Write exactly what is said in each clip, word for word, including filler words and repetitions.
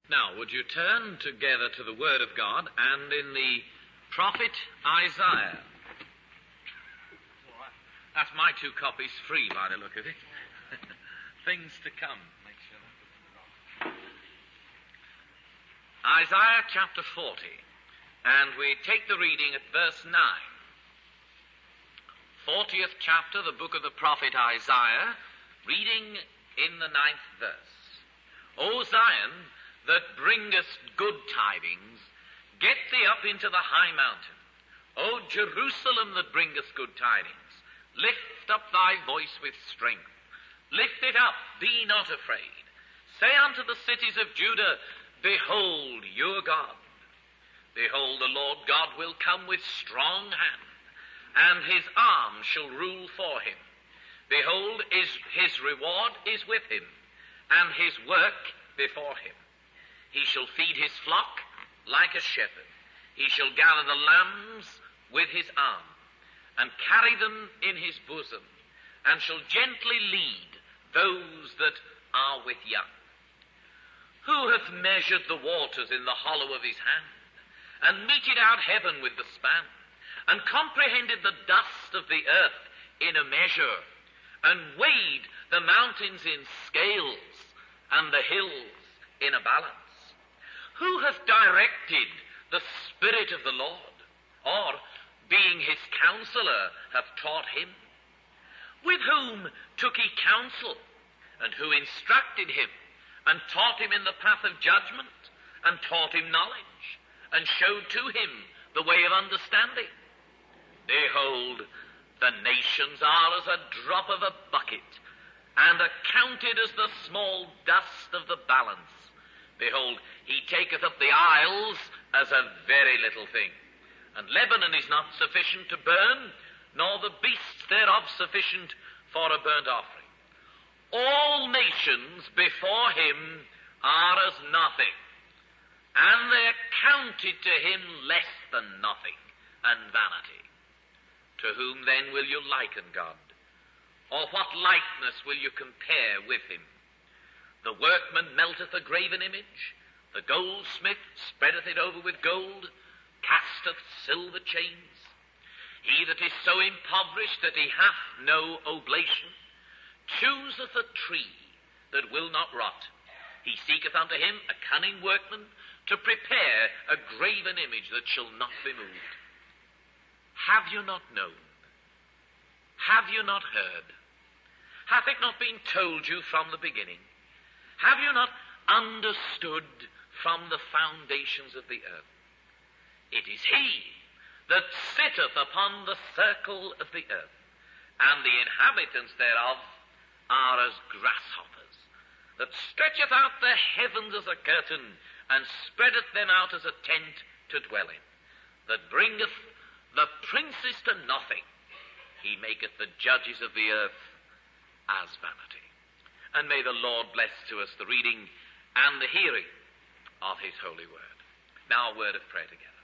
Now, would you turn together to the Word of God and in the prophet Isaiah? That's my two copies free by the look of it. Things to come. Make sure. Isaiah chapter forty. And we take the reading at verse nine. fortieth chapter, the book of the prophet Isaiah, reading in the ninth verse. O Zion, that bringest good tidings, get thee up into the high mountain. O Jerusalem, that bringest good tidings, lift up thy voice with strength. Lift it up, be not afraid. Say unto the cities of Judah, behold your God. Behold, the Lord God will come with strong hand, and his arm shall rule for him. Behold, his, his reward is with him, and his work before him. He shall feed his flock like a shepherd. He shall gather the lambs with his arm, and carry them in his bosom, and shall gently lead those that are with young. Who hath measured the waters in the hollow of his hand, and meted out heaven with the span, and comprehended the dust of the earth in a measure, and weighed the mountains in scales, and the hills in a balance? Who hath directed the Spirit of the Lord, or, being his counselor, hath taught him? With whom took he counsel, and who instructed him, and taught him in the path of judgment, and taught him knowledge, and showed to him the way of understanding? Behold, the nations are as a drop of a bucket, and are counted as the small dust of the balance. Behold, he taketh up the isles as a very little thing. And Lebanon is not sufficient to burn, nor the beasts thereof sufficient for a burnt offering. All nations before him are as nothing, and they are counted to him less than nothing, and vanity. To whom then will you liken God? Or what likeness will you compare with him? The workman melteth a graven image, the goldsmith spreadeth it over with gold, casteth silver chains. He that is so impoverished that he hath no oblation, chooseth a tree that will not rot. He seeketh unto him a cunning workman to prepare a graven image that shall not be moved. Have you not known? Have you not heard? Hath it not been told you from the beginning? Have you not understood from the foundations of the earth? It is he that sitteth upon the circle of the earth, and the inhabitants thereof are as grasshoppers, that stretcheth out the heavens as a curtain, and spreadeth them out as a tent to dwell in, that bringeth the princes to nothing. He maketh the judges of the earth as vanity. And may the Lord bless to us the reading and the hearing of his holy word. Now a word of prayer together.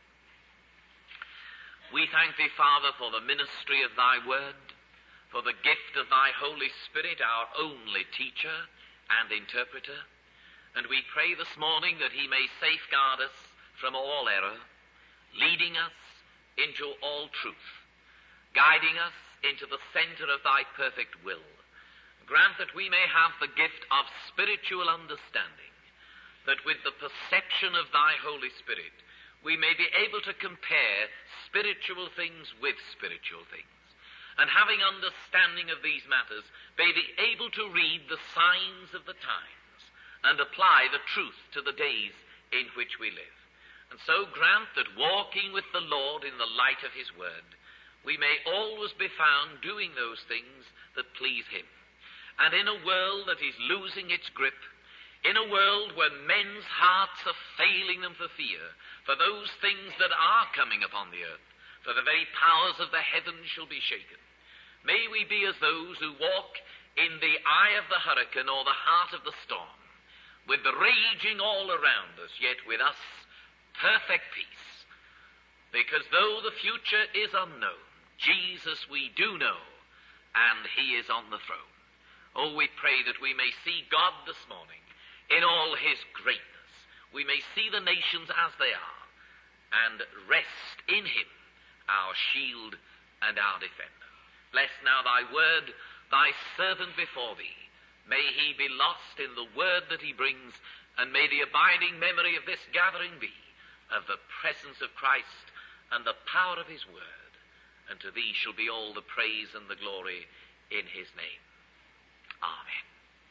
We thank thee, Father, for the ministry of thy word, for the gift of thy Holy Spirit, our only teacher and interpreter. And we pray this morning that he may safeguard us from all error, leading us into all truth, guiding us into the center of thy perfect will. Grant that we may have the gift of spiritual understanding, that with the perception of thy Holy Spirit, we may be able to compare spiritual things with spiritual things, and having understanding of these matters, may be able to read the signs of the times and apply the truth to the days in which we live. And so grant that walking with the Lord in the light of his word, we may always be found doing those things that please him. And in a world that is losing its grip, in a world where men's hearts are failing them for fear, for those things that are coming upon the earth, for the very powers of the heavens shall be shaken, may we be as those who walk in the eye of the hurricane or the heart of the storm, with the raging all around us, yet with us perfect peace. Because though the future is unknown, Jesus we do know, and he is on the throne. Oh, we pray that we may see God this morning in all his greatness, we may see the nations as they are, and rest in him, our shield and our defender. Bless now thy word, thy servant before thee. May he be lost in the word that he brings, and may the abiding memory of this gathering be of the presence of Christ and the power of his word. And to thee shall be all the praise and the glory in his name. Amen.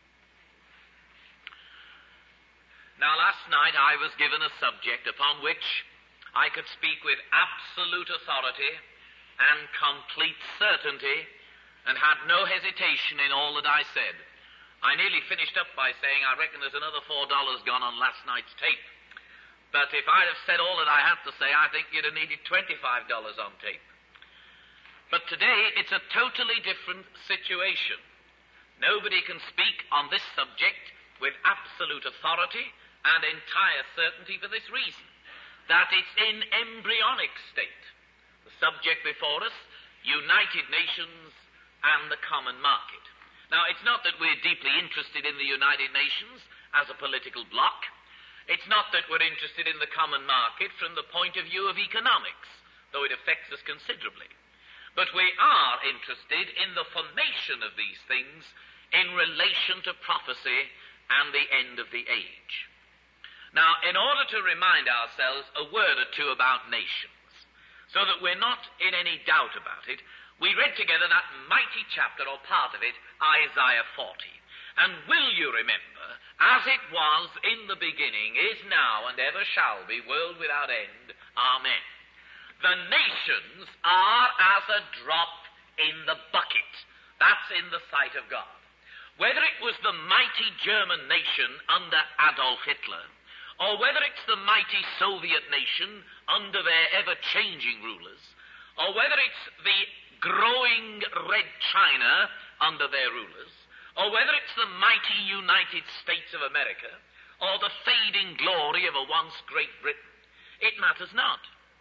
Now, last night I was given a subject upon which I could speak with absolute authority and complete certainty, and had no hesitation in all that I said. I nearly finished up by saying, I reckon there's another four dollars gone on last night's tape. But if I'd have said all that I had to say, I think you'd have needed twenty-five dollars on tape. But today, it's a totally different situation. Nobody can speak on this subject with absolute authority and entire certainty for this reason, that it's in embryonic state. The subject before us, United Nations and the common market. Now, it's not that we're deeply interested in the United Nations as a political bloc. It's not that we're interested in the common market from the point of view of economics, though it affects us considerably. But we are interested in the formation of these things in relation to prophecy and the end of the age. Now, in order to remind ourselves a word or two about nations, so that we're not in any doubt about it, we read together that mighty chapter, or part of it, Isaiah forty. And will you remember, as it was in the beginning, is now, and ever shall be, world without end. Amen. The nations are as a drop in the bucket. That's in the sight of God. Whether it was the mighty German nation under Adolf Hitler, or whether it's the mighty Soviet nation under their ever-changing rulers, or whether it's the growing red China under their rulers, or whether it's the mighty United States of America, or the fading glory of a once Great Britain, it matters not.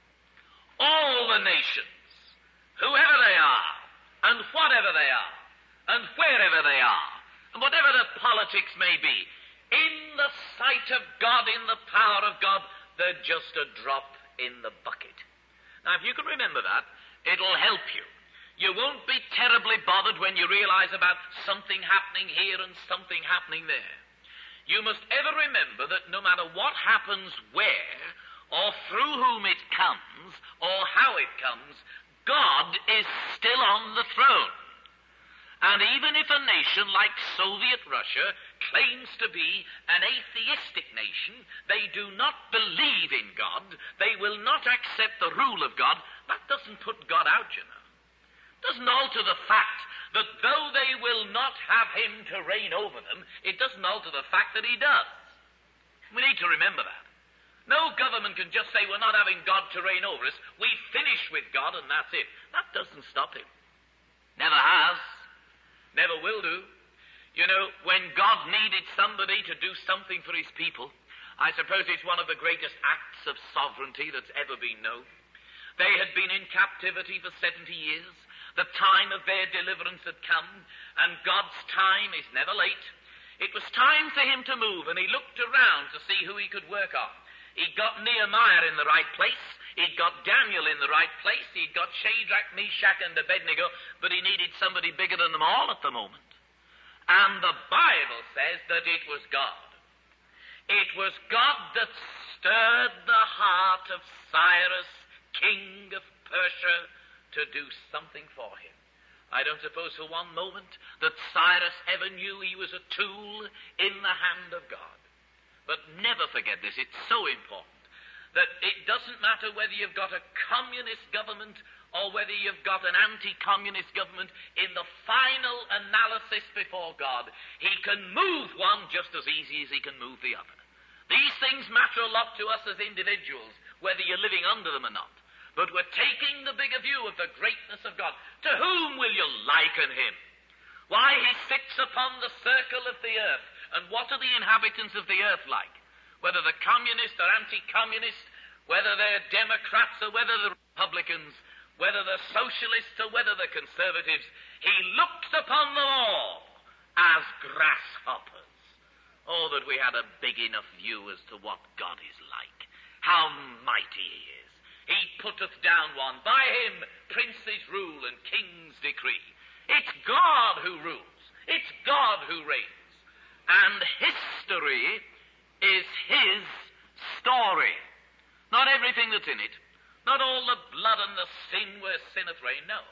All the nations, whoever they are, and whatever they are, and wherever they are, and whatever their politics may be, in the sight of God, in the power of God, they're just a drop in the bucket. Now, if you can remember that, it'll help you. You won't be terribly bothered when you realize about something happening here and something happening there. You must ever remember that no matter what happens where, or through whom it comes, or how it comes, God is still on the throne. And even if a nation like Soviet Russia claims to be an atheistic nation, they do not believe in God, they will not accept the rule of God, that doesn't put God out, you know. Doesn't alter the fact that though they will not have him to reign over them, it doesn't alter the fact that he does. We need to remember that. No government can just say we're not having God to reign over us, we finish with God and that's it. That doesn't stop him. Never has. Never will do. You know, when God needed somebody to do something for his people, I suppose it's one of the greatest acts of sovereignty that's ever been known. They had been in captivity for seventy years. The time of their deliverance had come, and God's time is never late. It was time for him to move, and he looked around to see who he could work on. He'd got Nehemiah in the right place. He'd got Daniel in the right place. He'd got Shadrach, Meshach, and Abednego, but he needed somebody bigger than them all at the moment. And the Bible says that it was God. It was God that stirred the heart of Cyrus, king of Persia, to do something for him. I don't suppose for one moment that Cyrus ever knew he was a tool in the hand of God. But never forget this, it's so important, that it doesn't matter whether you've got a communist government or whether you've got an anti-communist government, in the final analysis before God, he can move one just as easy as he can move the other. These things matter a lot to us as individuals, whether you're living under them or not. But we're taking the bigger view of the greatness of God. To whom will you liken him? Why, he sits upon the circle of the earth. And what are the inhabitants of the earth like? Whether they're communist or anti-communist, whether they're Democrats or whether they're Republicans, whether they're socialists or whether they're conservatives, he looks upon them all as grasshoppers. Oh, that we had a big enough view as to what God is like, how mighty he is. He putteth down one. By him princes rule and kings decree. It's God who rules. It's God who reigns. And history is his story. Not everything that's in it. Not all the blood and the sin where sinneth reign, no.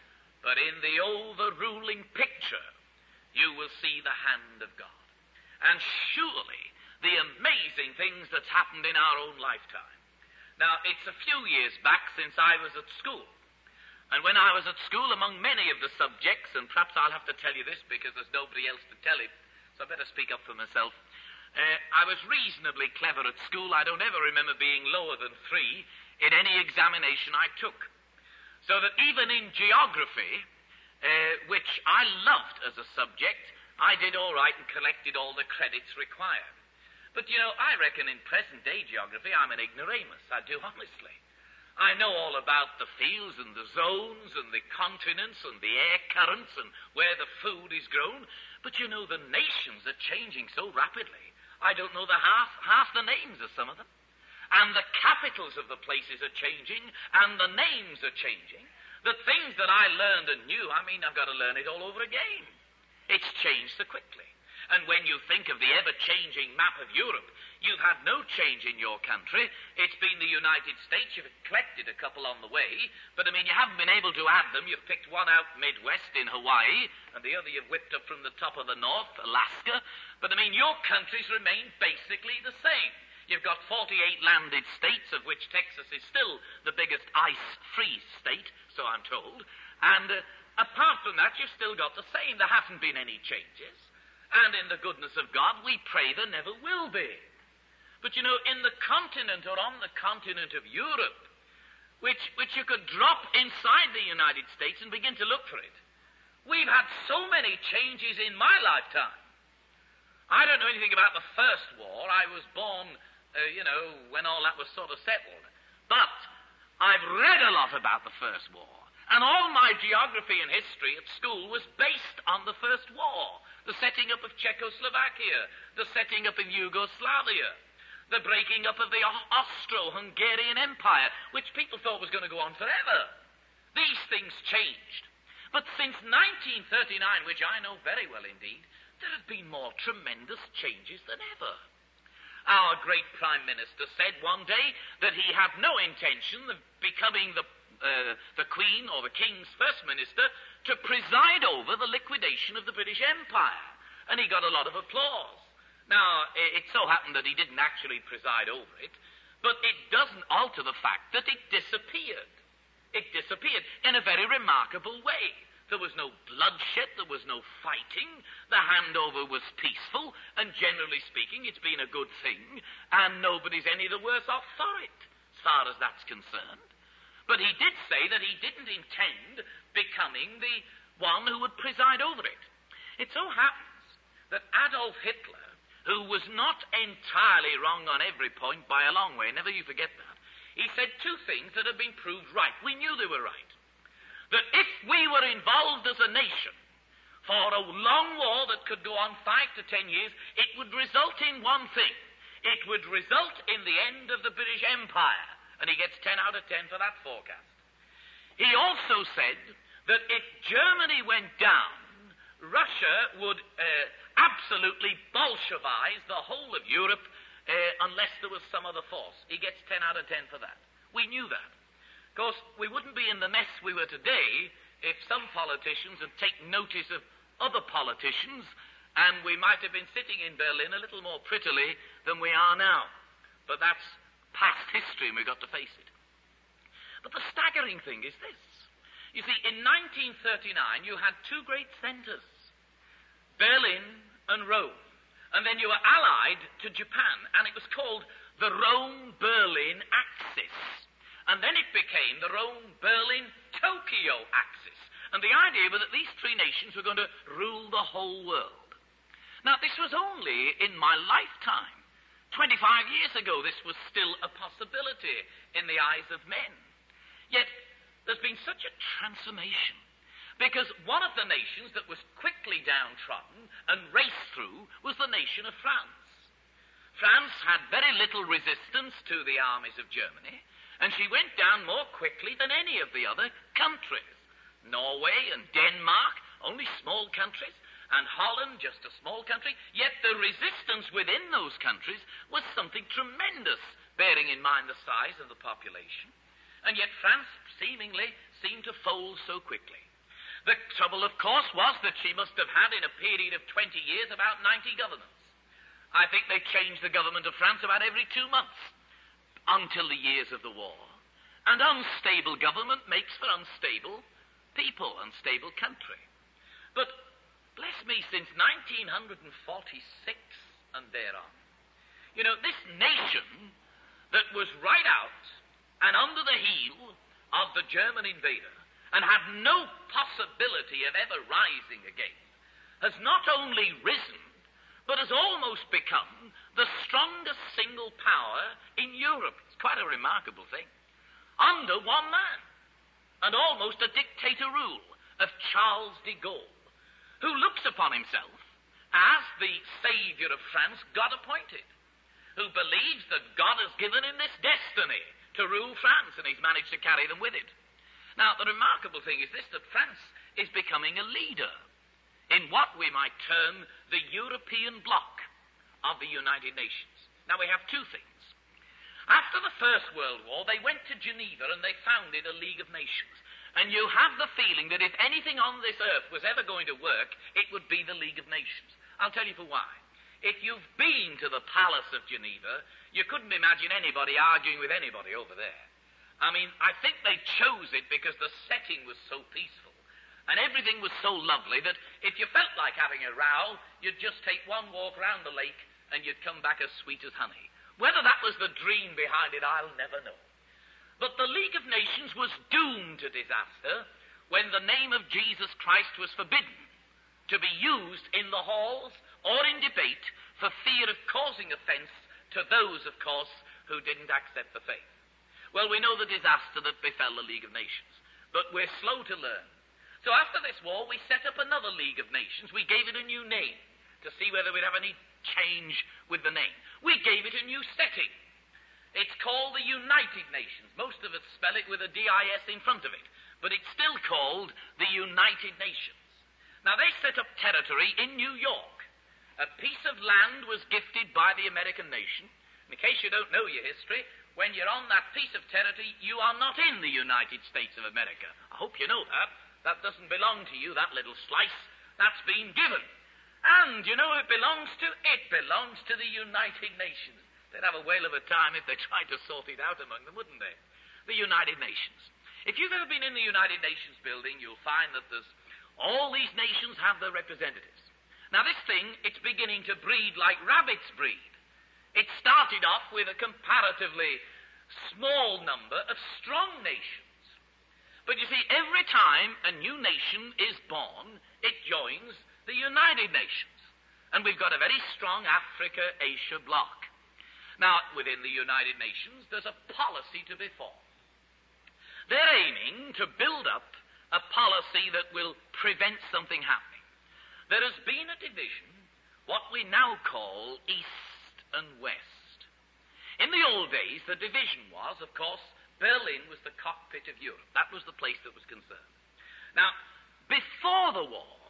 But in the overruling picture, you will see the hand of God. And surely the amazing things that's happened in our own lifetime. Now, it's a few years back since I was at school. And when I was at school, among many of the subjects, and perhaps I'll have to tell you this because there's nobody else to tell it, so I better speak up for myself. Uh, I was reasonably clever at school. I don't ever remember being lower than three in any examination I took. So that even in geography, uh, which I loved as a subject, I did all right and collected all the credits required. But, you know, I reckon in present-day geography I'm an ignoramus. I do, honestly. I know all about the fields and the zones and the continents and the air currents and where the food is grown. But, you know, the nations are changing so rapidly. I don't know the half, half the names of some of them. And the capitals of the places are changing and the names are changing. The things that I learned and knew, I mean, I've got to learn it all over again. It's changed so quickly. And when you think of the ever-changing map of Europe, you've had no change in your country. It's been the United States. You've collected a couple on the way, but, I mean, you haven't been able to add them. You've picked one out Midwest in Hawaii, and the other you've whipped up from the top of the north, Alaska. But, I mean, your countries remain basically the same. You've got forty-eight landed states, of which Texas is still the biggest ice-free state, so I'm told. And uh, apart from that, you've still got the same. There haven't been any changes. And in the goodness of God, we pray there never will be. But, you know, in the continent or on the continent of Europe, which, which you could drop inside the United States and begin to look for it, we've had so many changes in my lifetime. I don't know anything about the First War. I was born, uh, you know, when all that was sort of settled. But I've read a lot about the First War. And all my geography and history at school was based on the First War. The setting up of Czechoslovakia, the setting up of Yugoslavia, the breaking up of the Austro-Hungarian Empire, which people thought was going to go on forever. These things changed. But since nineteen thirty-nine, which I know very well indeed, there have been more tremendous changes than ever. Our great Prime Minister said one day that he had no intention of becoming the Uh, the Queen or the King's First Minister to preside over the liquidation of the British Empire. And he got a lot of applause. Now, it, it so happened that he didn't actually preside over it, but it doesn't alter the fact that it disappeared. It disappeared in a very remarkable way. There was no bloodshed, there was no fighting, the handover was peaceful, and generally speaking, it's been a good thing, and nobody's any the worse off for it, as far as that's concerned. But he did say that he didn't intend becoming the one who would preside over it. It so happens that Adolf Hitler, who was not entirely wrong on every point by a long way, never you forget that, he said two things that have been proved right. We knew they were right. That if we were involved as a nation for a long war that could go on five to ten years, it would result in one thing. It would result in the end of the British Empire. And he gets ten out of ten for that forecast. He also said that if Germany went down, Russia would uh, absolutely Bolshevize the whole of Europe uh, unless there was some other force. He gets ten out of ten for that. We knew that. Of course, we wouldn't be in the mess we were today if some politicians had taken notice of other politicians, and we might have been sitting in Berlin a little more prettily than we are now. But that's past history, and we've got to face it. But the staggering thing is this. You see, in nineteen thirty-nine, you had two great centers, Berlin and Rome. And then you were allied to Japan, and it was called the Rome-Berlin Axis. And then it became the Rome-Berlin-Tokyo Axis. And the idea was that these three nations were going to rule the whole world. Now, this was only in my lifetime. twenty-five years ago, this was still a possibility in the eyes of men. Yet, there's been such a transformation. Because one of the nations that was quickly downtrodden and raced through was the nation of France. France had very little resistance to the armies of Germany, and she went down more quickly than any of the other countries. Norway and Denmark, only small countries, and Holland, just a small country, yet the resistance within those countries was something tremendous, bearing in mind the size of the population. And yet France seemingly seemed to fold so quickly. The trouble, of course, was that she must have had, in a period of twenty years, about ninety governments. I think they changed the government of France about every two months, until the years of the war. And unstable government makes for unstable people, unstable country. But, bless me, since nineteen forty-six and thereon, you know, this nation that was right out and under the heel of the German invader and had no possibility of ever rising again, has not only risen, but has almost become the strongest single power in Europe. It's quite a remarkable thing. Under one man, and almost a dictator rule of Charles de Gaulle, who looks upon himself as the savior of France, God appointed, who believes that God has given him this destiny to rule France, and he's managed to carry them with it. Now, the remarkable thing is this, that France is becoming a leader in what we might term the European bloc of the United Nations. Now, we have two things. After the First World War, they went to Geneva and they founded a League of Nations. And you have the feeling that if anything on this earth was ever going to work, it would be the League of Nations. I'll tell you for why. If you've been to the Palace of Geneva, you couldn't imagine anybody arguing with anybody over there. I mean, I think they chose it because the setting was so peaceful and everything was so lovely that if you felt like having a row, you'd just take one walk round the lake and you'd come back as sweet as honey. Whether that was the dream behind it, I'll never know. But the League of Nations was doomed to disaster when the name of Jesus Christ was forbidden to be used in the halls or in debate for fear of causing offense to those, of course, who didn't accept the faith. Well, we know the disaster that befell the League of Nations, but we're slow to learn. So after this war, we set up another League of Nations. We gave it a new name to see whether we'd have any change with the name. We gave it a new setting. It's called the United Nations. Most of us spell it with a D I S in front of it, but it's still called the United Nations. Now, they set up territory in New York. A piece of land was gifted by the American nation. In case you don't know your history, when you're on that piece of territory, you are not in the United States of America. I hope you know that. That doesn't belong to you, that little slice. That's been given. And you know who it belongs to? It belongs to the United Nations. They'd have a whale of a time if they tried to sort it out among them, wouldn't they? The United Nations. If you've ever been in the United Nations building, you'll find that there's all these nations have their representatives. Now, this thing, it's beginning to breed like rabbits breed. It started off with a comparatively small number of strong nations. But you see, every time a new nation is born, it joins the United Nations. And we've got a very strong Africa-Asia bloc. Now, within the United Nations, there's a policy to be formed. They're aiming to build up a policy that will prevent something happening. There has been a division, what we now call East and West. In the old days, the division was, of course, Berlin was the cockpit of Europe. That was the place that was concerned. Now, before the war,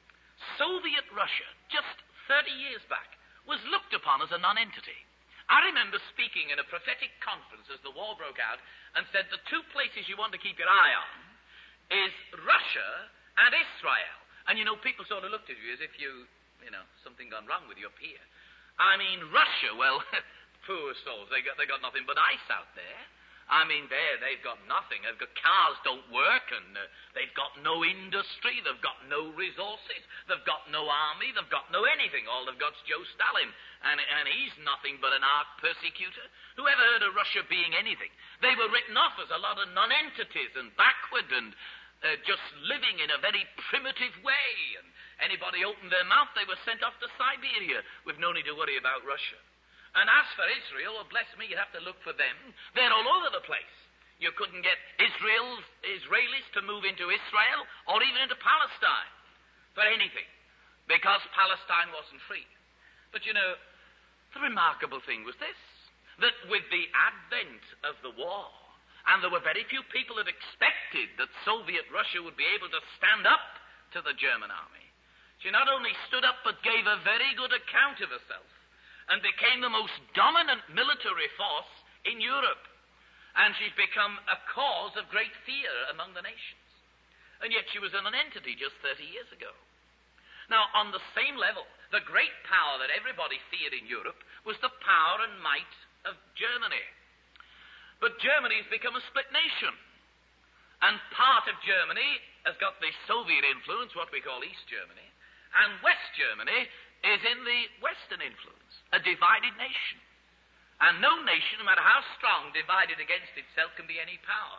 Soviet Russia, just thirty years back, was looked upon as a non-entity. I remember speaking in a prophetic conference as the war broke out and said the two places you want to keep your eye on is Russia and Israel. And, you know, people sort of looked at you as if you, you know, something gone wrong with you up here. I mean, Russia, well, poor souls, they got, they got nothing but ice out there. I mean, there, they've got nothing. They've got cars don't work, and uh, they've got no industry, they've got no resources, they've got no army, they've got no anything. All they've got's Joe Stalin, and, and he's nothing but an arch persecutor. Who ever heard of Russia being anything? They were written off as a lot of non-entities and backward and uh, just living in a very primitive way. And anybody opened their mouth, they were sent off to Siberia with no need to worry about Russia. And as for Israel, well, bless me, you have to look for them. They're all over the place. You couldn't get Israel's, Israelis to move into Israel or even into Palestine for anything, because Palestine wasn't free. But you know, the remarkable thing was this, that with the advent of the war, and there were very few people that expected that Soviet Russia would be able to stand up to the German army, she not only stood up but gave a very good account of herself and became the most dominant military force in Europe. And she's become a cause of great fear among the nations. And yet she was an entity just thirty years ago. Now, on the same level, the great power that everybody feared in Europe was the power and might of Germany. But Germany has become a split nation. And part of Germany has got the Soviet influence, what we call East Germany, and West Germany is in the Western influence, a divided nation. And no nation, no matter how strong, divided against itself, can be any power.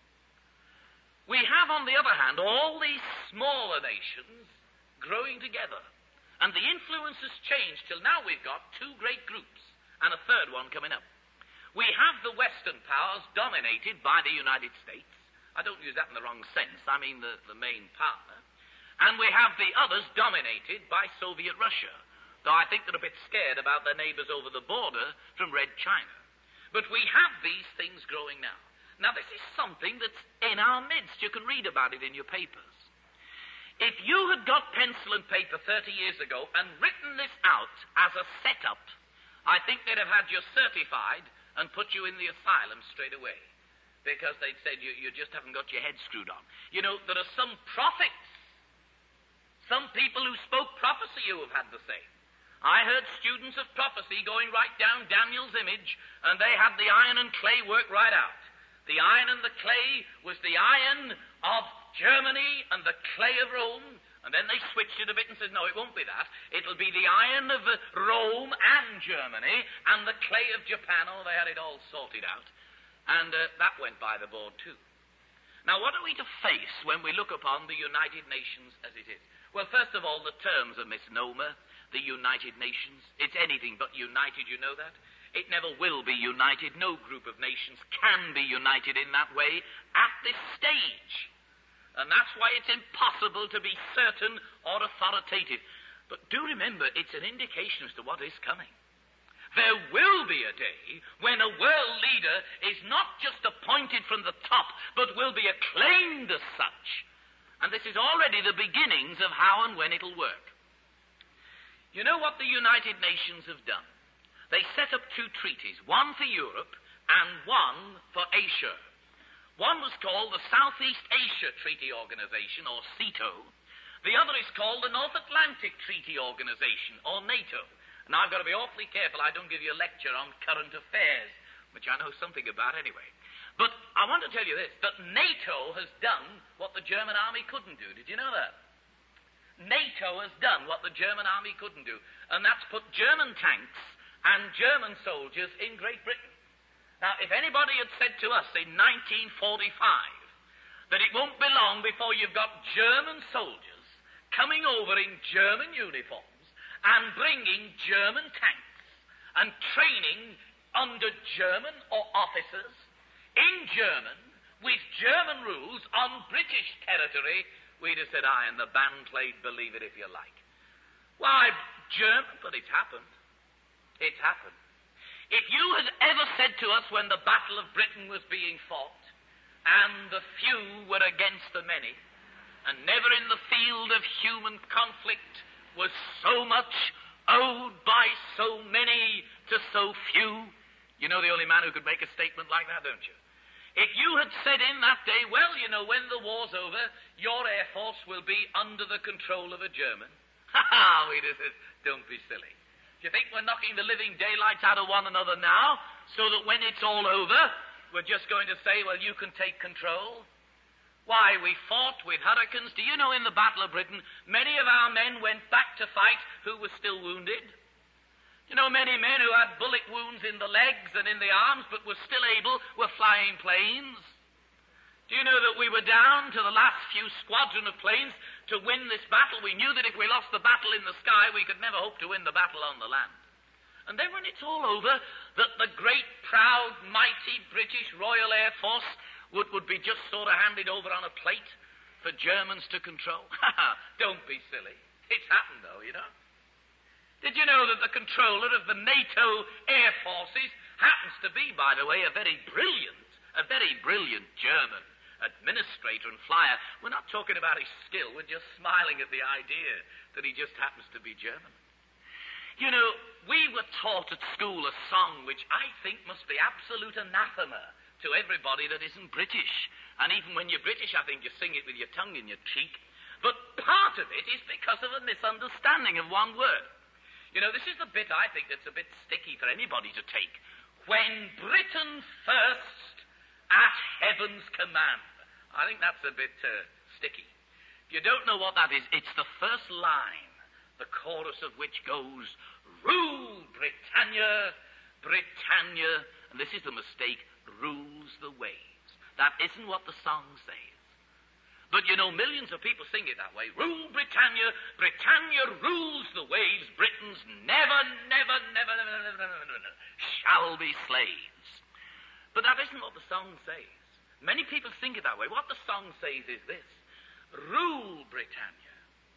We have, on the other hand, all these smaller nations growing together. And the influence has changed till now we've got two great groups and a third one coming up. We have the Western powers dominated by the United States. I don't use that in the wrong sense. I mean the, the main partner. And we have the others dominated by Soviet Russia, though I think they're a bit scared about their neighbors over the border from Red China. But we have these things growing now. Now, this is something that's in our midst. You can read about it in your papers. If you had got pencil and paper thirty years ago and written this out as a setup, I think they'd have had you certified and put you in the asylum straight away, because they'd said you, you just haven't got your head screwed on. You know, there are some prophets, some people who spoke prophecy who have had the same. I heard students of prophecy going right down Daniel's image, and they had the iron and clay work right out. The iron and the clay was the iron of Germany and the clay of Rome, and then they switched it a bit and said, no, it won't be that. It'll be the iron of uh, Rome and Germany and the clay of Japan. Oh, they had it all sorted out. And uh, that went by the board too. Now, what are we to face when we look upon the United Nations as it is? Well, first of all, the term's a misnomer. The United Nations. It's anything but united, you know that? It never will be united. No group of nations can be united in that way at this stage. And that's why it's impossible to be certain or authoritative. But do remember, it's an indication as to what is coming. There will be a day when a world leader is not just appointed from the top, but will be acclaimed as such. And this is already the beginnings of how and when it'll work. You know what the United Nations have done? They set up two treaties, one for Europe and one for Asia. One was called the Southeast Asia Treaty Organization, or SEATO. The other is called the North Atlantic Treaty Organization, or NATO. And I've got to be awfully careful I don't give you a lecture on current affairs, which I know something about anyway. But I want to tell you this, that NATO has done what the German army couldn't do. Did you know that? NATO has done what the German army couldn't do, and that's put German tanks and German soldiers in Great Britain. Now, if anybody had said to us in nineteen forty-five that it won't be long before you've got German soldiers coming over in German uniforms and bringing German tanks and training under German or officers in German with German rules on British territory, we'd have said, aye, and the band played Believe It If You Like. Why, German, but it's happened. It's happened. If you had ever said to us when the Battle of Britain was being fought, and the few were against the many, and never in the field of human conflict was so much owed by so many to so few, you know the only man who could make a statement like that, don't you? If you had said in that day, well, you know, when the war's over, your Air Force will be under the control of a German. Ha ha, we'd have said, don't be silly. Do you think we're knocking the living daylights out of one another now, so that when it's all over, we're just going to say, well, you can take control? Why, we fought with hurricanes. Do you know in the Battle of Britain, many of our men went back to fight who were still wounded? You know, many men who had bullet wounds in the legs and in the arms, but were still able, were flying planes. Do you know that we were down to the last few squadron of planes to win this battle? We knew that if we lost the battle in the sky, we could never hope to win the battle on the land. And then when it's all over, that the great, proud, mighty British Royal Air Force would, would be just sort of handed over on a plate for Germans to control? Don't be silly. It's happened, though, you know. Did you know that the controller of the NATO air forces happens to be, by the way, a very brilliant, a very brilliant German administrator and flyer? We're not talking about his skill. We're just smiling at the idea that he just happens to be German. You know, we were taught at school a song which I think must be absolute anathema to everybody that isn't British. And even when you're British, I think you sing it with your tongue in your cheek. But part of it is because of a misunderstanding of one word. You know, this is the bit I think that's a bit sticky for anybody to take. When Britain first at heaven's command. I think that's a bit uh, sticky. If you don't know what that is, it's the first line, the chorus of which goes, Rule Britannia, Britannia, and this is the mistake, rules the waves. That isn't what the song says. But you know, millions of people sing it that way. Rule Britannia, Britannia rules the waves, Britons never, never, never, never, never, never, never, never shall be slaves. But that isn't what the song says. Many people think it that way. What the song says is this. Rule Britannia.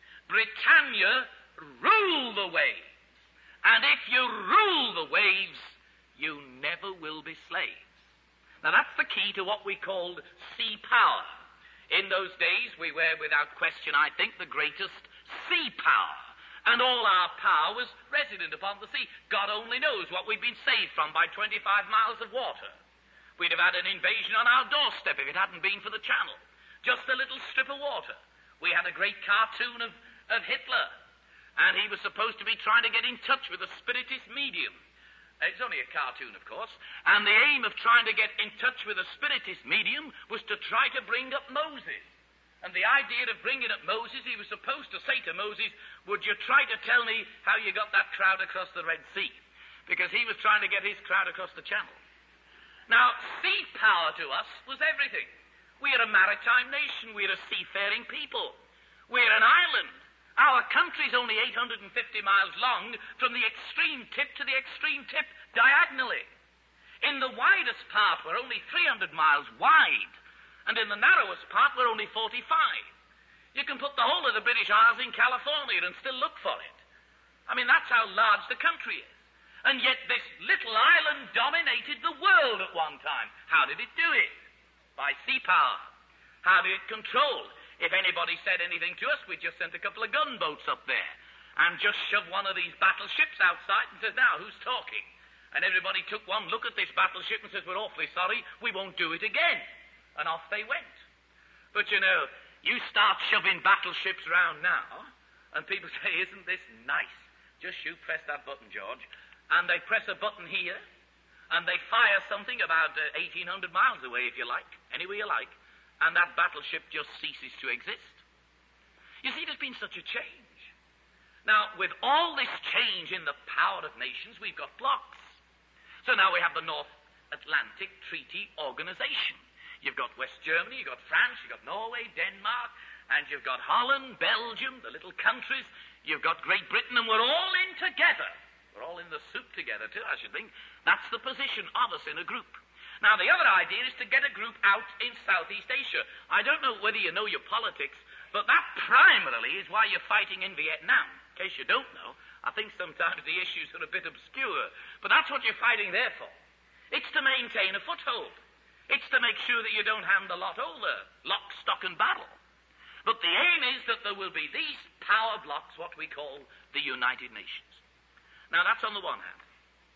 Britannia, rule the waves. And if you rule the waves, you never will be slaves. Now that's the key to what we called sea power. In those days, we were, without question, I think, the greatest sea power. And all our power was resident upon the sea. God only knows what we've been saved from by twenty-five miles of water. We'd have had an invasion on our doorstep if it hadn't been for the channel. Just a little strip of water. We had a great cartoon of, of Hitler. And he was supposed to be trying to get in touch with the spiritist medium. It's only a cartoon, of course. And the aim of trying to get in touch with a spiritist medium was to try to bring up Moses. And the idea of bringing up Moses, he was supposed to say to Moses, would you try to tell me how you got that crowd across the Red Sea? Because he was trying to get his crowd across the channel. Now, sea power to us was everything. We're a maritime nation. We're a seafaring people. We're an island. Our country's only eight hundred fifty miles long from the extreme tip to the extreme tip diagonally. In the widest part, we're only three hundred miles wide, and in the narrowest part, we're only forty-five. You can put the whole of the British Isles in California and still look for it. I mean, that's how large the country is. And yet this little island dominated the world at one time. How did it do it? By sea power. How did it control? If anybody said anything to us, we just sent a couple of gunboats up there and just shoved one of these battleships outside and said, now, who's talking? And everybody took one look at this battleship and says, we're awfully sorry, we won't do it again. And off they went. But, you know, you start shoving battleships around now, and people say, isn't this nice? Just you press that button, George. And they press a button here, and they fire something about uh, eighteen hundred miles away, if you like, anywhere you like. And that battleship just ceases to exist. You see, there's been such a change. Now, with all this change in the power of nations, we've got blocks. So now we have the North Atlantic Treaty Organization. You've got West Germany, you've got France, you've got Norway, Denmark, and you've got Holland, Belgium, the little countries. You've got Great Britain, and we're all in together. We're all in the soup together, too, I should think. That's the position of us in a group. Now, the other idea is to get a group out in Southeast Asia. I don't know whether you know your politics, but that primarily is why you're fighting in Vietnam. In case you don't know, I think sometimes the issues are a bit obscure, but that's what you're fighting there for. It's to maintain a foothold. It's to make sure that you don't hand the lot over, lock, stock, and barrel. But the aim is that there will be these power blocks, what we call the United Nations. Now, that's on the one hand.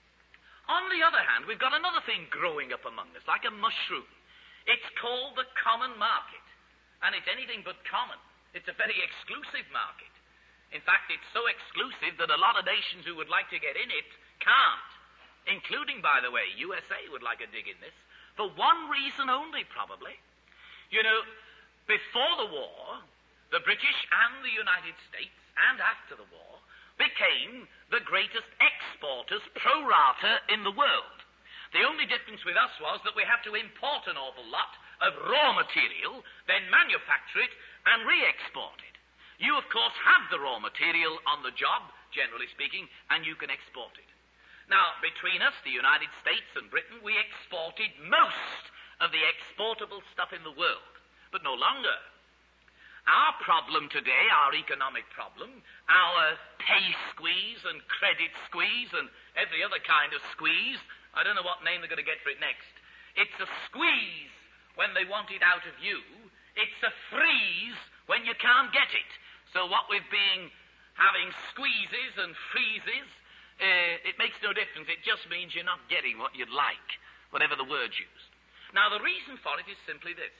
On the other hand, we've got another thing growing up among us, like a mushroom. It's called the common market, and it's anything but common. It's a very exclusive market. In fact, it's so exclusive that a lot of nations who would like to get in it can't, including, by the way, U S A would like a dig in this, for one reason only, probably. You know, before the war, the British and the United States, and after the war, became the greatest exporters pro rata in the world. The only difference with us was that we had to import an awful lot of raw material, then manufacture it and re-export it. You, of course, have the raw material on the job, generally speaking, and you can export it. Now, between us, the United States and Britain, we exported most of the exports exportable stuff in the world, but no longer. Our problem today, our economic problem, our pay squeeze and credit squeeze and every other kind of squeeze, I don't know what name they're going to get for it next. It's a squeeze when they want it out of you. It's a freeze when you can't get it. So what we've been having squeezes and freezes, uh, it makes no difference. It just means you're not getting what you'd like, whatever the word's used. Now, the reason for it is simply this.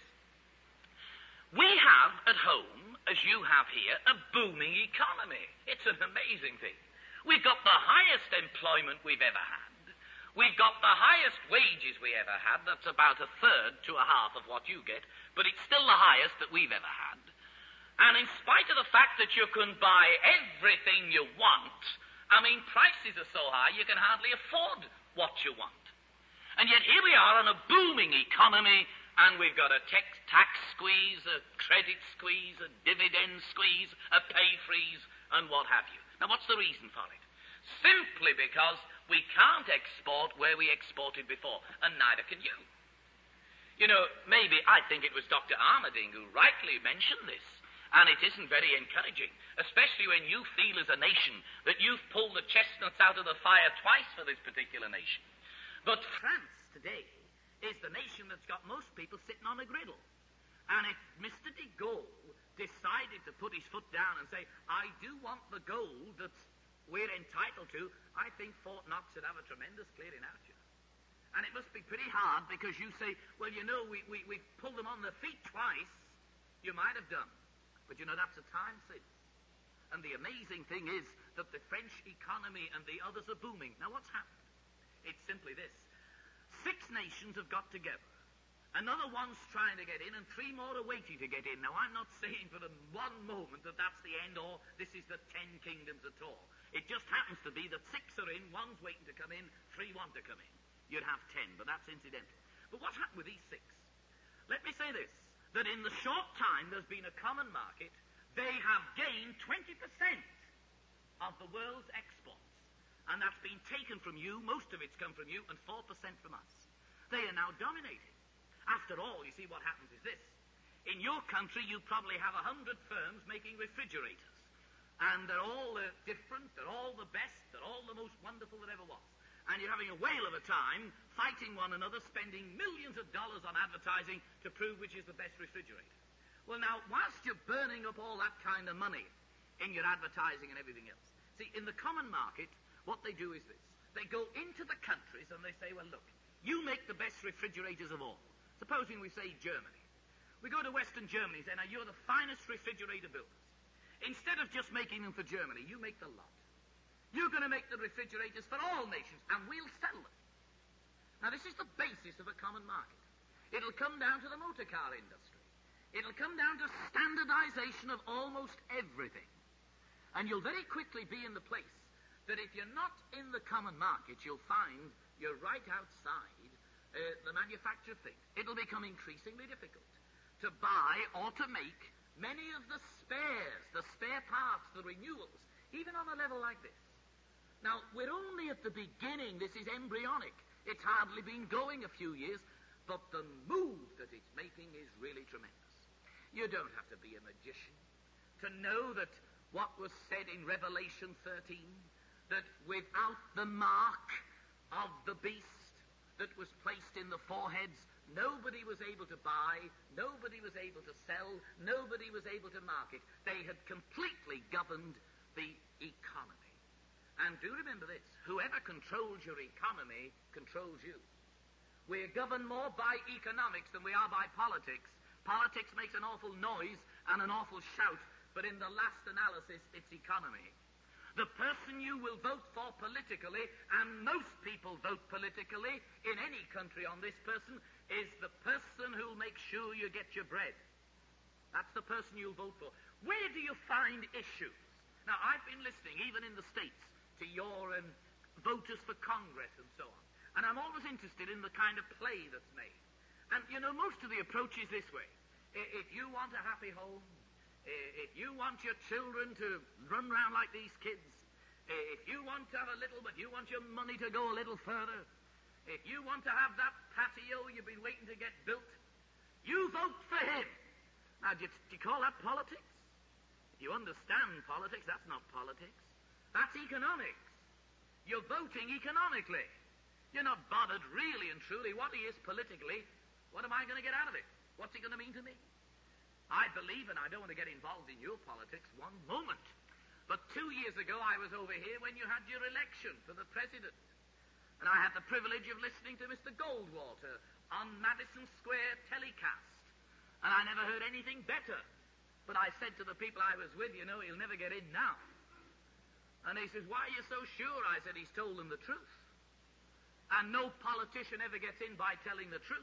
We have at home, as you have here, a booming economy. It's an amazing thing. We've got the highest employment we've ever had. We've got the highest wages we ever had. That's about a third to a half of what you get, but it's still the highest that we've ever had. And in spite of the fact that you can buy everything you want, I mean, prices are so high you can hardly afford what you want. And yet here we are on a booming economy, and we've got a tax, tax squeeze, a credit squeeze, a dividend squeeze, a pay freeze, and what have you. Now, what's the reason for it? Simply because we can't export where we exported before, and neither can you. You know, maybe, I think it was Doctor Armading who rightly mentioned this, and it isn't very encouraging, especially when you feel as a nation that you've pulled the chestnuts out of the fire twice for this particular nation. But France today is the nation that's got most people sitting on a griddle. And if Mister de Gaulle decided to put his foot down and say, I do want the gold that we're entitled to, I think Fort Knox would have a tremendous clearing out, you know. And it must be pretty hard because you say, well, you know, we, we, we pulled them on their feet twice. You might have done. But, you know, that's a time since. And the amazing thing is that the French economy and the others are booming. Now, what's happened? It's simply this. Six nations have got together. Another one's trying to get in, and three more are waiting to get in. Now, I'm not saying for the one moment that that's the end, or this is the ten kingdoms at all. It just happens to be that six are in, one's waiting to come in, three want to come in. You'd have ten, but that's incidental. But what's happened with these six? Let me say this, that in the short time there's been a common market, they have gained twenty percent of the world's exports. And that's been taken from you, most of it's come from you, and four percent from us. They are now dominating. After all, you see, what happens is this. In your country, you probably have a hundred firms making refrigerators. And they're all uh, different, they're all the best, they're all the most wonderful that ever was. And you're having a whale of a time fighting one another, spending millions of dollars on advertising to prove which is the best refrigerator. Well, now, whilst you're burning up all that kind of money in your advertising and everything else, see, in the common market, what they do is this. They go into the countries and they say, well, look, you make the best refrigerators of all. Supposing we say Germany. We go to Western Germany and say, now, you're the finest refrigerator builders. Instead of just making them for Germany, you make the lot. You're going to make the refrigerators for all nations, and we'll sell them. Now, this is the basis of a common market. It'll come down to the motor car industry. It'll come down to standardization of almost everything. And you'll very quickly be in the place that if you're not in the common market, you'll find you're right outside uh, the manufacture of things. It'll become increasingly difficult to buy or to make many of the spares, the spare parts, the renewals, even on a level like this. Now, we're only at the beginning. This is embryonic. It's hardly been going a few years, but the move that it's making is really tremendous. You don't have to be a magician to know that what was said in Revelation thirteen, that without the mark of the beast that was placed in the foreheads, nobody was able to buy, nobody was able to sell, nobody was able to market. They had completely governed the economy. And do remember this, whoever controls your economy controls you. We're governed more by economics than we are by politics. Politics makes an awful noise and an awful shout, but in the last analysis, it's economy. The person you will vote for politically, and most people vote politically in any country on this person, is the person who'll make sure you get your bread. That's the person you'll vote for. Where do you find issues? Now, I've been listening, even in the States, to your um, voters for Congress and so on. And I'm always interested in the kind of play that's made. And, you know, most of the approach is this way. If you want a happy home, if you want your children to run around like these kids, if you want to have a little, but you want your money to go a little further, if you want to have that patio you've been waiting to get built, You vote for him. Now, do you, do you call that politics? If you understand politics, that's not politics. That's economics. You're voting economically. You're not bothered really and truly what he is politically. What am I going to get out of it? What's he going to mean to me? I believe, and I don't want to get involved in your politics one moment, but two years ago I was over here when you had your election for the president. And I had the privilege of listening to Mister Goldwater on Madison Square telecast. And I never heard anything better. But I said to the people I was with, you know, he'll never get in now. And he says, why are you so sure? I said, he's told them the truth. And no politician ever gets in by telling the truth.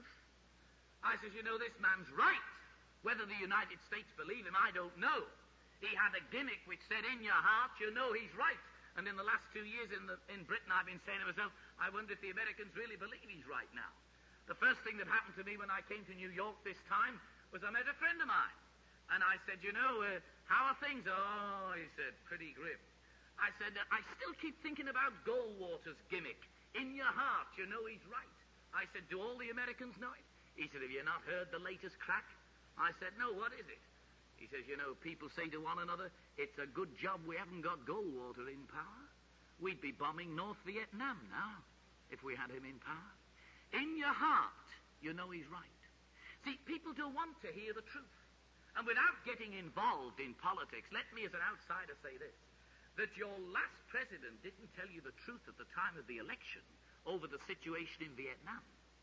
I says, you know, this man's right. Whether the United States believe him, I don't know. He had a gimmick which said, in your heart, you know he's right. And in the last two years in, the, in Britain, I've been saying to myself, I wonder if the Americans really believe he's right now. The first thing that happened to me when I came to New York this time was I met a friend of mine. And I said, you know, uh, how are things? Oh, he said, pretty grim. I said, I still keep thinking about Goldwater's gimmick. In your heart, you know he's right. I said, do all the Americans know it? He said, have you not heard the latest crack? I said, no, what is it? He says, you know, people say to one another, it's a good job we haven't got Goldwater in power. We'd be bombing North Vietnam now if we had him in power. In your heart, you know he's right. See, people don't want to hear the truth. And without getting involved in politics, let me as an outsider say this, that your last president didn't tell you the truth at the time of the election over the situation in Vietnam.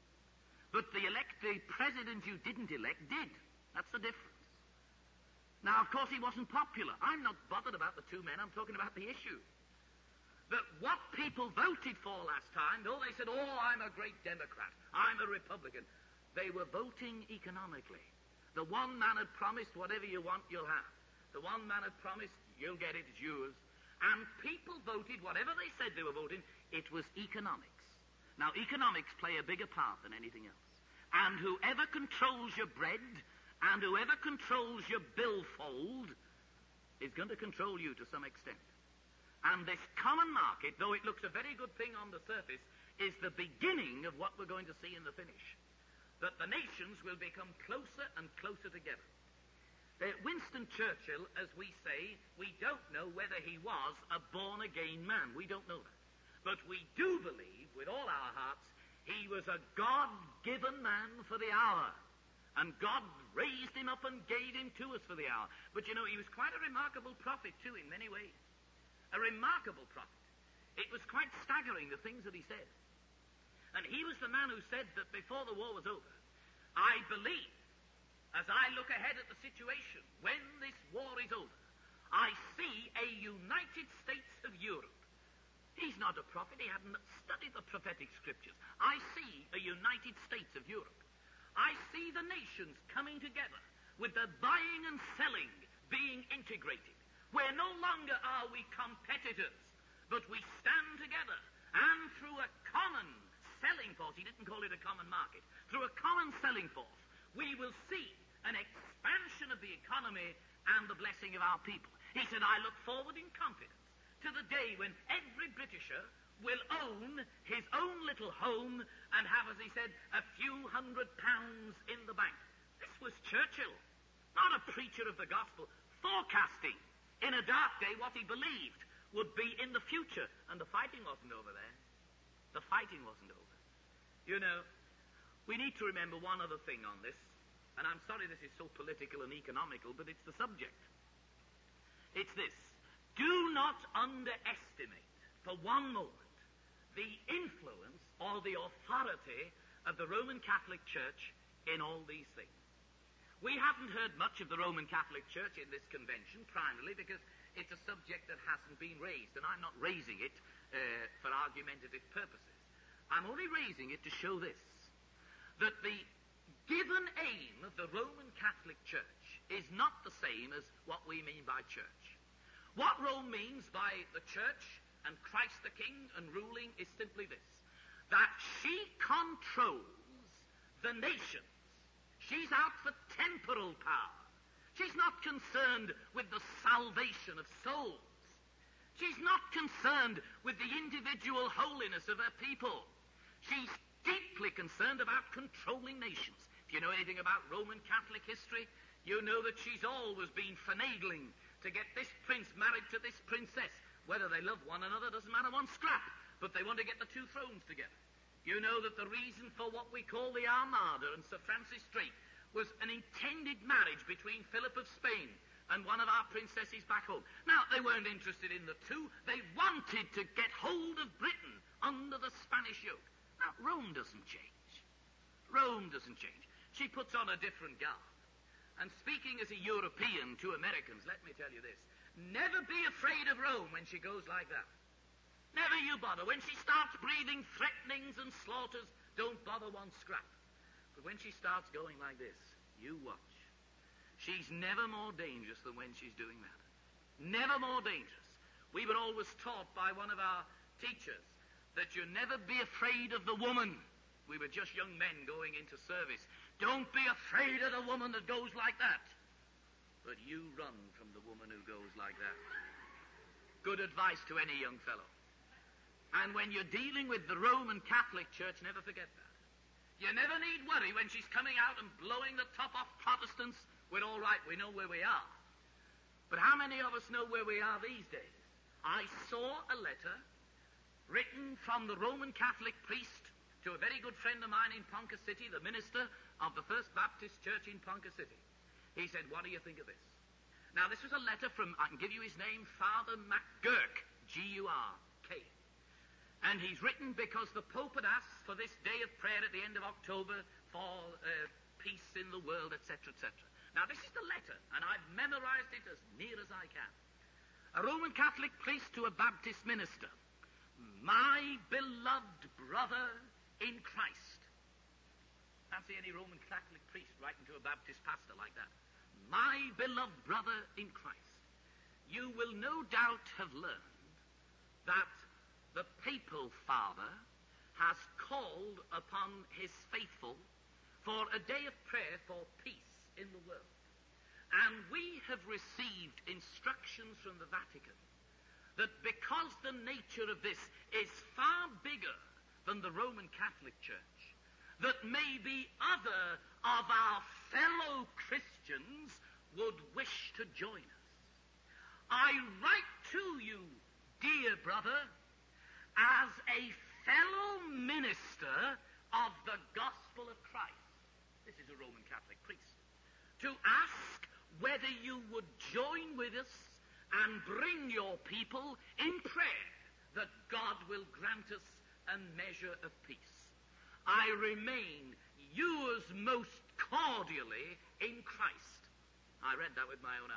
But the elect, the president you didn't elect did. That's the difference. Now, of course, he wasn't popular. I'm not bothered about the two men. I'm talking about the issue. That what people voted for last time, though they said, oh, I'm a great Democrat, I'm a Republican, they were voting economically. The one man had promised whatever you want, you'll have. The one man had promised, you'll get it, it's yours. And people voted whatever they said they were voting, it was economics. Now, economics play a bigger part than anything else. And whoever controls your bread and whoever controls your billfold is going to control you to some extent. And this common market, though it looks a very good thing on the surface, is the beginning of what we're going to see in the finish. That the nations will become closer and closer together. Uh, Winston Churchill, as we say, we don't know whether he was a born-again man. We don't know that. But we do believe, with all our hearts, he was a God-given man for the hour. And God raised him up and gave him to us for the hour. But you know, he was quite a remarkable prophet too in many ways. A remarkable prophet. It was quite staggering, the things that he said. And he was the man who said that before the war was over, I believe, as I look ahead at the situation, when this war is over, I see a United States of Europe. He's not a prophet. He hadn't studied the prophetic scriptures. I see a United States of Europe. I see the nations coming together with the buying and selling being integrated, where no longer are we competitors, but we stand together, and through a common selling force, he didn't call it a common market, through a common selling force, we will see an expansion of the economy and the blessing of our people. He said, I look forward in confidence to the day when every Britisher will own his own little home and have, as he said, a few hundred pounds in the bank. This was Churchill, not a preacher of the gospel, forecasting in a dark day what he believed would be in the future. And the fighting wasn't over there. The fighting wasn't over. You know, we need to remember one other thing on this, and I'm sorry this is so political and economical, but it's the subject. It's this. Do not underestimate for one moment the influence or the authority of the Roman Catholic Church in all these things. We haven't heard much of the Roman Catholic Church in this convention, primarily because it's a subject that hasn't been raised, and I'm not raising it uh, for argumentative purposes. I'm only raising it to show this, that the given aim of the Roman Catholic Church is not the same as what we mean by church. What Rome means by the church and Christ the King and ruling is simply this, that she controls the nations. She's out for temporal power. She's not concerned with the salvation of souls. She's not concerned with the individual holiness of her people. She's deeply concerned about controlling nations. If you know anything about Roman Catholic history, you know that she's always been finagling to get this prince married to this princess. Whether they love one another doesn't matter one scrap, but they want to get the two thrones together. You know that the reason for what we call the Armada and Sir Francis Drake was an intended marriage between Philip of Spain and one of our princesses back home. Now, they weren't interested in the two. They wanted to get hold of Britain under the Spanish yoke. Now, Rome doesn't change. Rome doesn't change. She puts on a different garb. And speaking as a European to Americans, let me tell you this. Never be afraid of Rome when she goes like that. Never you bother. When she starts breathing threatenings and slaughters, don't bother one scrap. But when she starts going like this, you watch. She's never more dangerous than when she's doing that. Never more dangerous. We were always taught by one of our teachers that you never be afraid of the woman. We were just young men going into service. Don't be afraid of the woman that goes like that. But you run from the woman who goes like that. Good advice to any young fellow. And when you're dealing with the Roman Catholic Church, never forget that. You never need worry when she's coming out and blowing the top off Protestants. We're all right, we know where we are. But how many of us know where we are these days? I saw a letter written from the Roman Catholic priest to a very good friend of mine in Ponca City, the minister of the First Baptist Church in Ponca City. He said, what do you think of this? Now, this was a letter from, I can give you his name, Father McGurk, G U R K. And he's written because the Pope had asked for this day of prayer at the end of October for uh, peace in the world, et cetera, et cetera. Now, this is the letter, and I've memorized it as near as I can. A Roman Catholic priest to a Baptist minister. My beloved brother in Christ. Fancy any Roman Catholic priest writing to a Baptist pastor like that. My beloved brother in Christ. You will no doubt have learned that the papal father has called upon his faithful for a day of prayer for peace in the world. And we have received instructions from the Vatican that because the nature of this is far bigger than the Roman Catholic Church, that maybe other of our fellow Christians would wish to join us. I write to you, dear brother, as a fellow minister of the gospel of Christ. This is a Roman Catholic priest. To ask whether you would join with us and bring your people in prayer that God will grant us a measure of peace. I remain yours most cordially in Christ. I read that with my own eyes.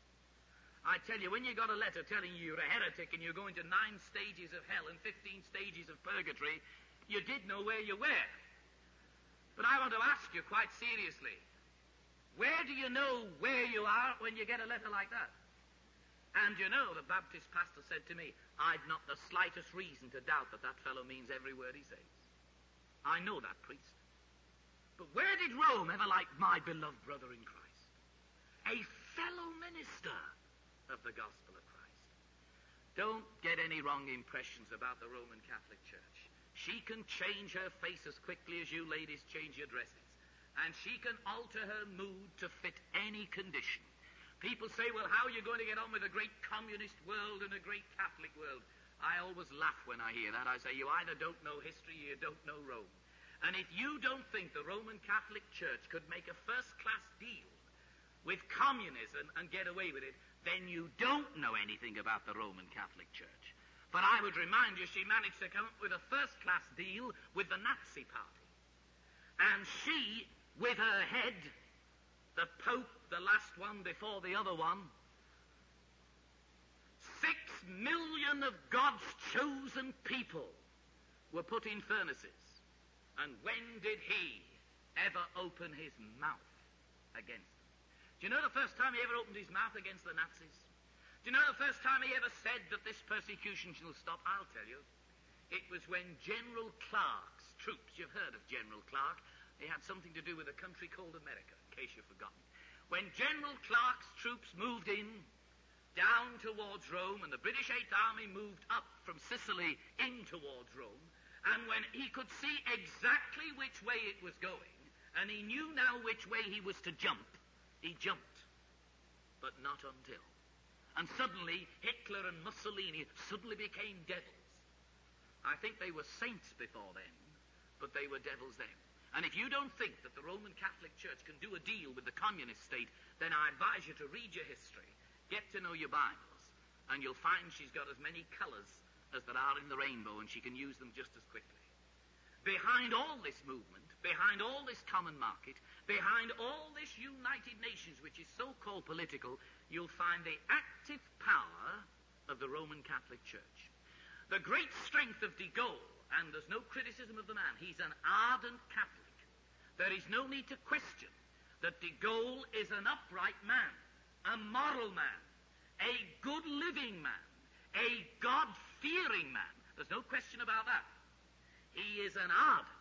I tell you, when you got a letter telling you you're a heretic and you're going to nine stages of hell and fifteen stages of purgatory, you did know where you were. But I want to ask you quite seriously, where do you know where you are when you get a letter like that? And you know, the Baptist pastor said to me, I've not the slightest reason to doubt that that fellow means every word he says. I know that priest. But where did Rome ever like my beloved brother in Christ? A fellow minister of the gospel of Christ. Don't get any wrong impressions about the Roman Catholic Church. She can change her face as quickly as you ladies change your dresses. And she can alter her mood to fit any condition. People say, well, how are you going to get on with a great communist world and a great Catholic world? I always laugh when I hear that. I say, you either don't know history or you don't know Rome. And if you don't think the Roman Catholic Church could make a first-class deal with communism and get away with it, then you don't know anything about the Roman Catholic Church. But I would remind you, she managed to come up with a first-class deal with the Nazi Party. And she, with her head, the Pope, the last one before the other one, six million of God's chosen people were put in furnaces. And when did he ever open his mouth against them? Do you know the first time he ever opened his mouth against the Nazis? Do you know the first time he ever said that this persecution shall stop? I'll tell you. It was when General Clark's troops, you've heard of General Clark, he had something to do with a country called America, in case you've forgotten. When General Clark's troops moved in, down towards Rome, and the British Eighth Army moved up from Sicily in towards Rome, and when he could see exactly which way it was going, and he knew now which way he was to jump, he jumped. But not until. And suddenly, Hitler and Mussolini suddenly became devils. I think they were saints before then, but they were devils then. And if you don't think that the Roman Catholic Church can do a deal with the communist state, then I advise you to read your history, get to know your Bibles, and you'll find she's got as many colors as there are in the rainbow, and she can use them just as quickly. Behind all this movement, behind all this common market, behind all this United Nations, which is so-called political, you'll find the active power of the Roman Catholic Church. The great strength of de Gaulle, and there's no criticism of the man, he's an ardent Catholic. There is no need to question that de Gaulle is an upright man, a moral man, a good living man, a God-fearing man. There's no question about that. He is an ardent,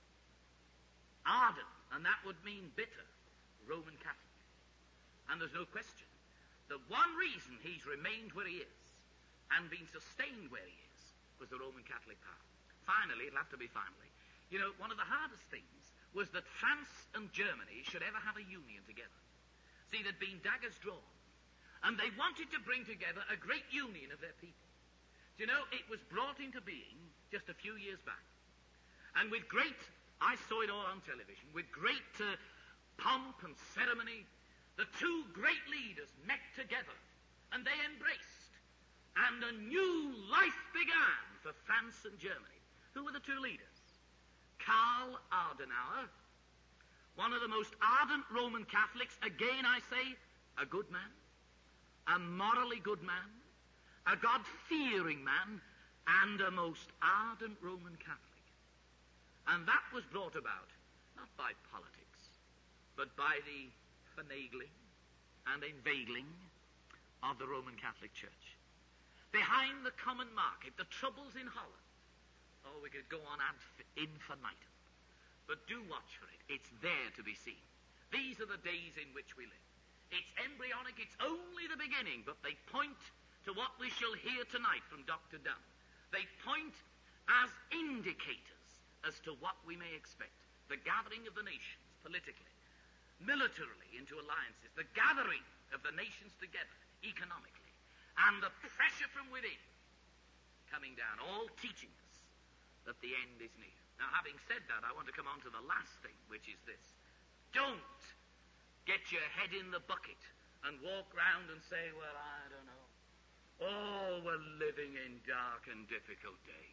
ardent, and that would mean bitter, Roman Catholic. And there's no question. The one reason he's remained where he is and been sustained where he is was the Roman Catholic power. Finally, it'll have to be finally. You know, one of the hardest things was that France and Germany should ever have a union together. See, there'd been daggers drawn, and they wanted to bring together a great union of their people. Do you know, it was brought into being just a few years back. And with great, I saw it all on television, with great uh, pomp and ceremony, the two great leaders met together, and they embraced. And a new life began for France and Germany. Who were the two leaders? Karl Adenauer, one of the most ardent Roman Catholics, again I say, a good man, a morally good man, a God-fearing man, and a most ardent Roman Catholic. And that was brought about not by politics, but by the finagling and inveigling of the Roman Catholic Church. Behind the common market, the troubles in Holland, oh, we could go on ad infinitum. But do watch for it. It's there to be seen. These are the days in which we live. It's embryonic, it's only the beginning, but they point to what we shall hear tonight from Doctor Dunn. They point as indicators as to what we may expect. The gathering of the nations, politically, militarily, into alliances, the gathering of the nations together, economically, and the pressure from within coming down, all teaching us that the end is near. Now, having said that, I want to come on to the last thing, which is this. Don't get your head in the bucket and walk round and say, well, I don't know. Oh, we're living in dark and difficult days.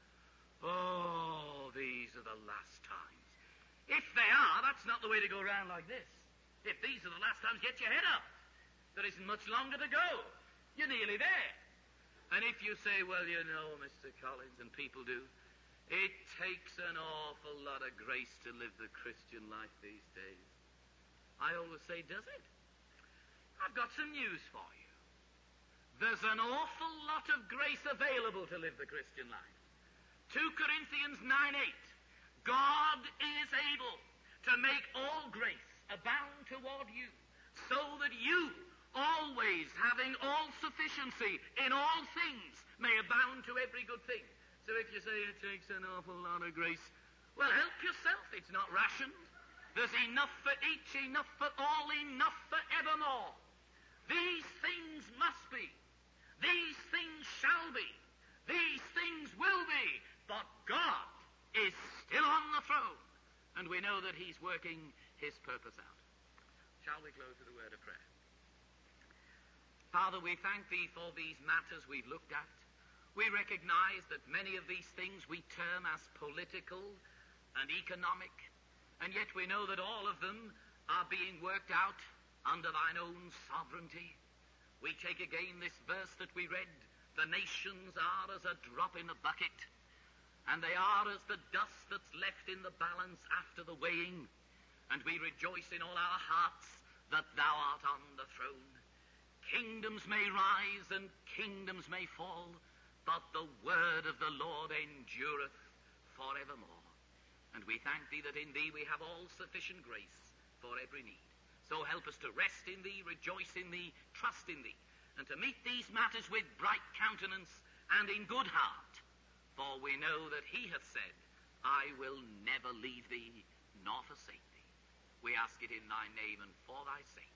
Oh, these are the last times. If they are, that's not the way to go around like this. If these are the last times, get your head up. There isn't much longer to go. You're nearly there. And if you say, well, you know, Mister Collins, and people do, it takes an awful lot of grace to live the Christian life these days. I always say, does it? I've got some news for you. There's an awful lot of grace available to live the Christian life. Second Corinthians nine eight. God is able to make all grace abound toward you, so that you, always having all sufficiency in all things, may abound to every good thing. So if you say it takes an awful lot of grace, well, help yourself. It's not rationed. There's enough for each, enough for all, enough for evermore. These things must be. These things shall be. These things will be. But God is still on the throne, and we know that he's working his purpose out. Shall we close with a word of prayer? Father, we thank thee for these matters we've looked at. We recognize that many of these things we term as political and economic, and yet we know that all of them are being worked out under thine own sovereignty. We take again this verse that we read, the nations are as a drop in a bucket, and they are as the dust that's left in the balance after the weighing, and we rejoice in all our hearts that thou art on the throne. Kingdoms may rise and kingdoms may fall, but the word of the Lord endureth forevermore. And we thank thee that in thee we have all sufficient grace for every need. So help us to rest in thee, rejoice in thee, trust in thee, and to meet these matters with bright countenance and in good heart. For we know that he hath said, I will never leave thee nor forsake thee. We ask it in thy name and for thy sake.